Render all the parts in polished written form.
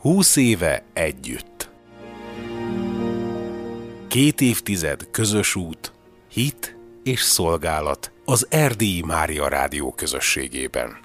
20 éve együtt. 2 évtized közös út, hit és szolgálat az Erdélyi Mária Rádió közösségében.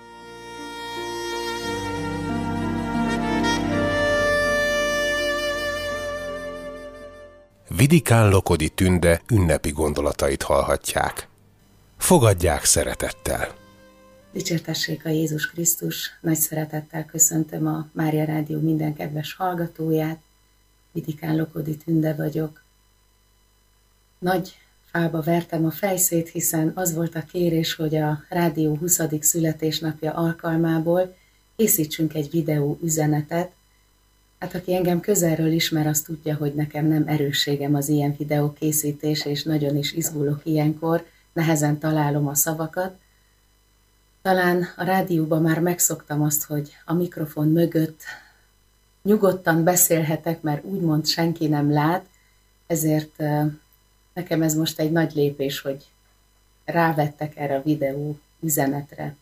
Vidikán Lokodi Tünde ünnepi gondolatait hallhatják. Fogadják szeretettel! Dicsértessék a Jézus Krisztus, nagy szeretettel köszöntöm a Mária Rádió minden kedves hallgatóját. Vidikán Lokodi Tünde vagyok. Nagy fába vertem a fejszét, hiszen az volt a kérés, hogy a Rádió 20. születésnapja alkalmából készítsünk egy videó üzenetet. Hát aki engem közelről ismer, az tudja, hogy nekem nem erősségem az ilyen videókészítés, és nagyon is izgulok ilyenkor, nehezen találom a szavakat. Talán a rádióban már megszoktam azt, hogy a mikrofon mögött nyugodtan beszélhetek, mert úgymond senki nem lát, ezért nekem ez most egy nagy lépés, hogy rávettek erre a videó üzenetre.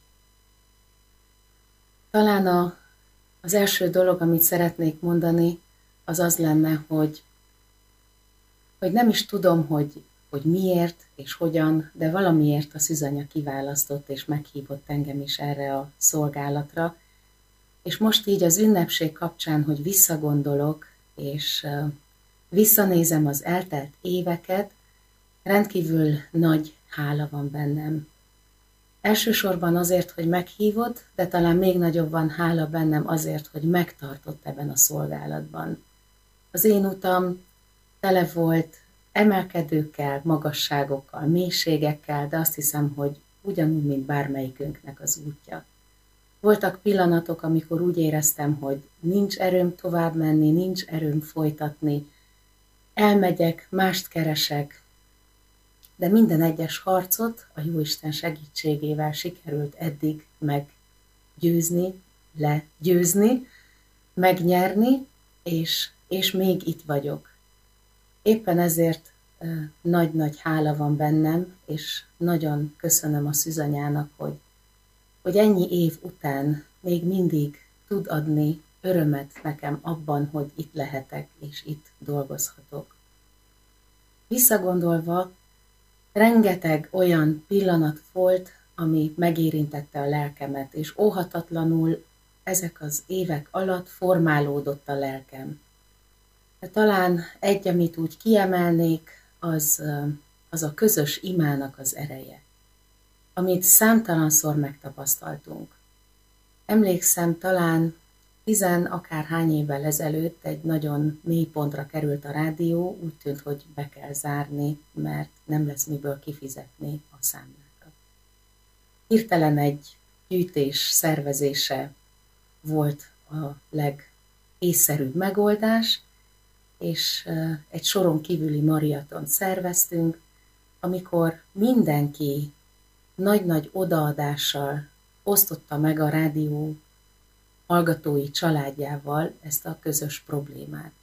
Talán az első dolog, amit szeretnék mondani, az az lenne, hogy nem is tudom, hogy miért és hogyan, de valamiért a Szűzanya kiválasztott és meghívott engem is erre a szolgálatra. És most így az ünnepség kapcsán, hogy visszagondolok, és visszanézem az eltelt éveket, rendkívül nagy hála van bennem. Elsősorban azért, hogy meghívott, de talán még nagyobb van hála bennem azért, hogy megtartott ebben a szolgálatban. Az én utam tele volt emelkedőkkel, magasságokkal, mélységekkel, de azt hiszem, hogy ugyanúgy, mint bármelyikünknek az útja. Voltak pillanatok, amikor úgy éreztem, hogy nincs erőm tovább menni, nincs erőm folytatni, elmegyek, mást keresek, de minden egyes harcot a Jóisten segítségével sikerült eddig legyőzni, megnyerni, és még itt vagyok. Éppen ezért nagy-nagy hála van bennem, és nagyon köszönöm a Szűzanyának, hogy ennyi év után még mindig tud adni örömet nekem abban, hogy itt lehetek, és itt dolgozhatok. Visszagondolva, rengeteg olyan pillanat volt, ami megérintette a lelkemet, és óhatatlanul ezek az évek alatt formálódott a lelkem. De talán egy, amit úgy kiemelnék, az a közös imának az ereje, amit számtalanszor megtapasztaltunk. Emlékszem, talán 10 akárhány évvel ezelőtt egy nagyon mély pontra került a rádió, úgy tűnt, hogy be kell zárni, mert nem lesz miből kifizetni a számlákat. Hirtelen egy gyűjtés szervezése volt a legészszerűbb megoldás, és egy soron kívüli mariatont szerveztünk, amikor mindenki nagy-nagy odaadással osztotta meg a rádió hallgatói családjával ezt a közös problémát.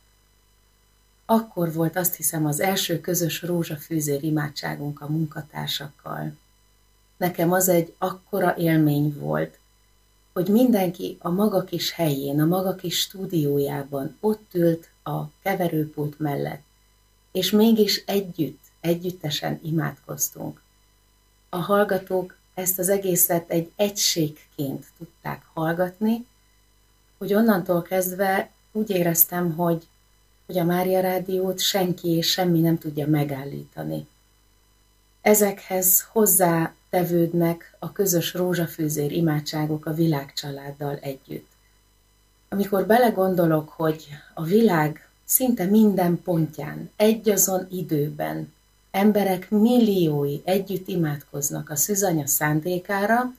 Akkor volt, azt hiszem, az első közös rózsafűzér imádságunk a munkatársakkal. Nekem az egy akkora élmény volt, hogy mindenki a maga kis helyén, a maga kis stúdiójában ott ült a keverőpult mellett, és mégis együttesen imádkoztunk. A hallgatók ezt az egészet egy egységként tudták hallgatni, hogy onnantól kezdve úgy éreztem, hogy a Mária Rádiót senki és semmi nem tudja megállítani. Ezekhez hozzátevődnek a közös rózsafűzér imádságok a világcsaláddal együtt. Amikor belegondolok, hogy a világ szinte minden pontján, egyazon időben emberek milliói együtt imádkoznak a Szűzanya szándékára,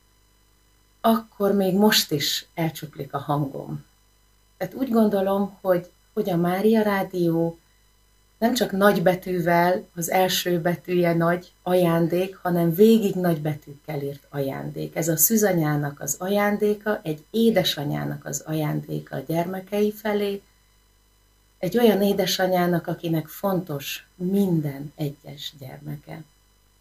akkor még most is elcsuplik a hangom. Tehát úgy gondolom, hogy a Mária Rádió nem csak nagybetűvel, az első betűje nagy ajándék, hanem végig nagybetűkkel írt ajándék. Ez a Szűzanyának az ajándéka, egy édesanyának az ajándéka a gyermekei felé, egy olyan édesanyának, akinek fontos minden egyes gyermeke.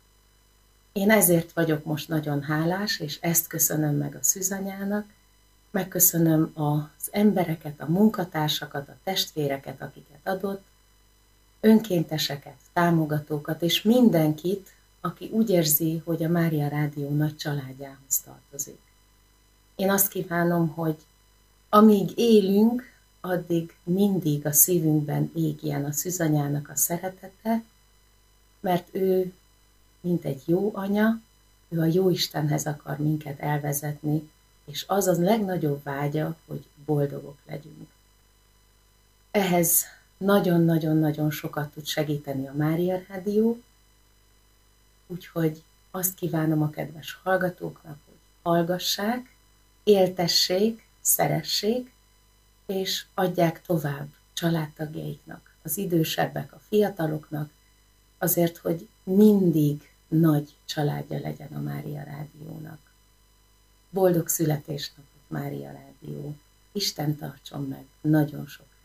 Én ezért vagyok most nagyon hálás, és ezt köszönöm meg a Szűzanyának, Megköszönöm az embereket, a munkatársakat, a testvéreket, akiket adott, önkénteseket, támogatókat, és mindenkit, aki úgy érzi, hogy a Mária Rádió nagy családjához tartozik. Én azt kívánom, hogy amíg élünk, addig mindig a szívünkben égjen a szűzanyának a szeretete, mert ő, mint egy jó anya, ő a jó Istenhez akar minket elvezetni, és az a legnagyobb vágya, hogy boldogok legyünk. Ehhez nagyon-nagyon-nagyon sokat tud segíteni a Mária Rádió, úgyhogy azt kívánom a kedves hallgatóknak, hogy hallgassák, éltessék, szeressék, és adják tovább családtagjaiknak, az idősebbek, a fiataloknak, azért, hogy mindig nagy családja legyen a Mária Rádiónak. Boldog születésnapot, Mária Rádió! Isten tartson meg nagyon sok